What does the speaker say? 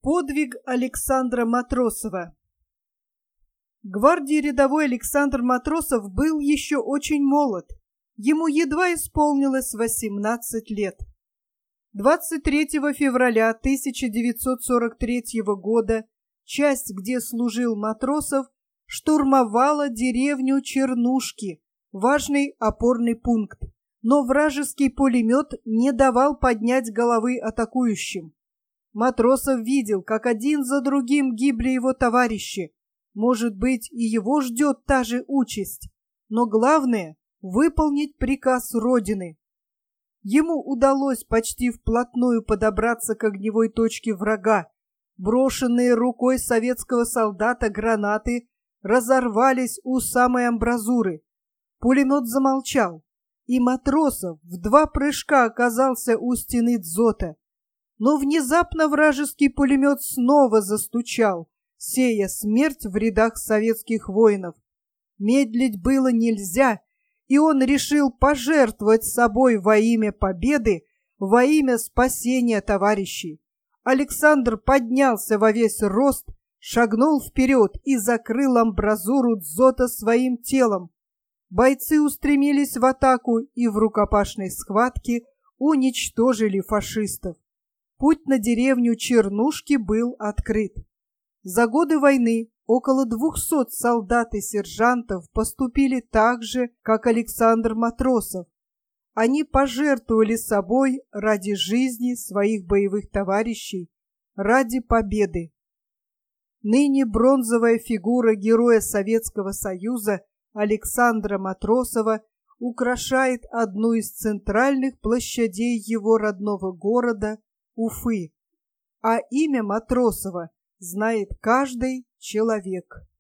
Подвиг Александра Матросова. Гвардии рядовой Александр Матросов был еще очень молод. Ему едва исполнилось 18 лет. 23 февраля 1943 года часть, где служил Матросов, штурмовала деревню Чернушки, важный опорный пункт, но вражеский пулемет не давал поднять головы атакующим. Матросов видел, как один за другим гибли его товарищи. Может быть, и его ждет та же участь, но главное — выполнить приказ Родины. Ему удалось почти вплотную подобраться к огневой точке врага. Брошенные рукой советского солдата гранаты разорвались у самой амбразуры. Пулемет замолчал, и Матросов в 2 прыжка оказался у стены дзота. Но внезапно вражеский пулемет снова застучал, сея смерть в рядах советских воинов. Медлить было нельзя, и он решил пожертвовать собой во имя победы, во имя спасения товарищей. Александр поднялся во весь рост, шагнул вперед и закрыл амбразуру дзота своим телом. Бойцы устремились в атаку и в рукопашной схватке уничтожили фашистов. Путь на деревню Чернушки был открыт. За годы войны около 200 солдат и сержантов поступили так же, как Александр Матросов. Они пожертвовали собой ради жизни своих боевых товарищей, ради победы. Ныне бронзовая фигура героя Советского Союза Александра Матросова украшает одну из центральных площадей его родного города Уфы, а имя Матросова знает каждый человек.